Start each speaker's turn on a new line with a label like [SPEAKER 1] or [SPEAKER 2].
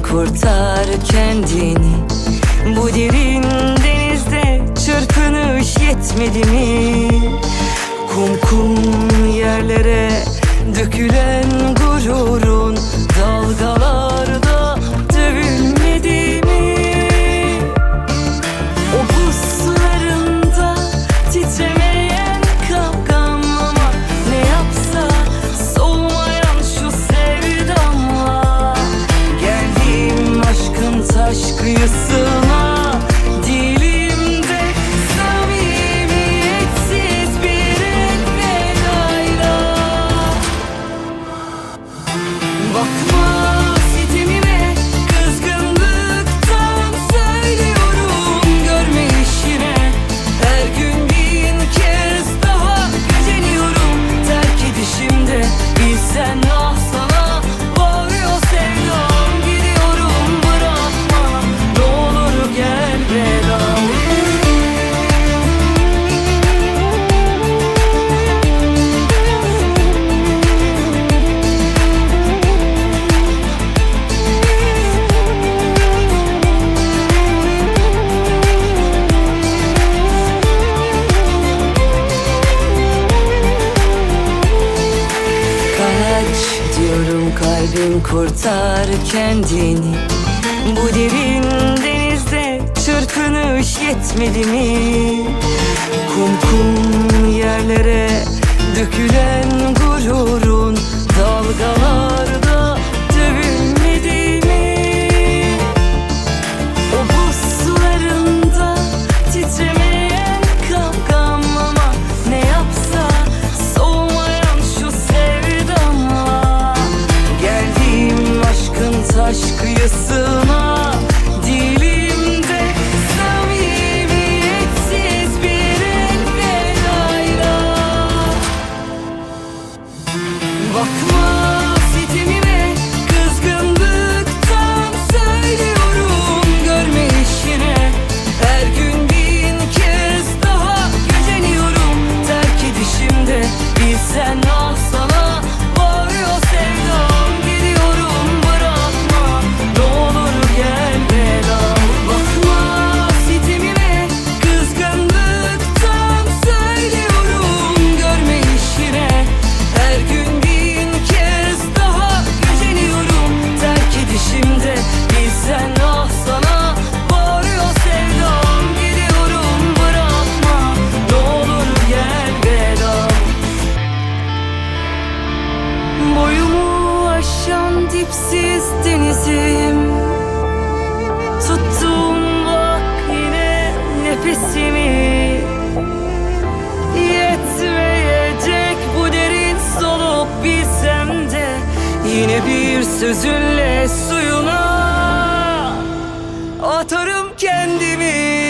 [SPEAKER 1] kurtar kendini. Bu derin denizde çırpınış yetmedi mi? Kum yerlere dökülen gururun dalgalarda dövülmedi mi? O puslarında titremeyen kavgam, ama ne yapsa soğumayan şu sevdamla. Geldim aşkın taş kıyısına, dilimde samimiyetsiz bir elvedayla. Bakma sitemime, kızgınlıktan söylüyorum, görme işine. Her gün bin kez daha güceniyorum terk edişimde. Bilsen ah sana bağırıyor sevdam, gidiyorum bırakma, ne olur gel veda. Kaç diyorum kalbim, kurtar kendini. Bu derin denizde çırpınış yetmedi mi? Kum yerlere dökülen gururun dalgalarda dövülmedi mi? O puslarında titremeyen kavgam, ama ne yapsa soğumayan şu sevdamla. Geldim aşkın taş kıyısına, dilimde samimiyetsiz bir elvedayla. Bakma sitemime, kızgınlıktan söylüyorum, görme işine. Her gün bin kez daha güceniyorum terk edişimde. Bilsen ah sana bağırıyor sevdam, gidiyorum bırakma, ne olur gel veda. Bakma sitemime, kızgınlıktan söylüyorum, görme işine. Her gün bin kez daha güceniyorum terk edişimde. Bilsen ah sana bağırıyor sevdam, gidiyorum bırakma, ne olur gel veda. Boyumu aşan dipsiz denizim, tuttum bak yine nefesimi. Yetmeyecek bu derin soluk bilsem de, yine bir sözünle suyuna atarım kendimi.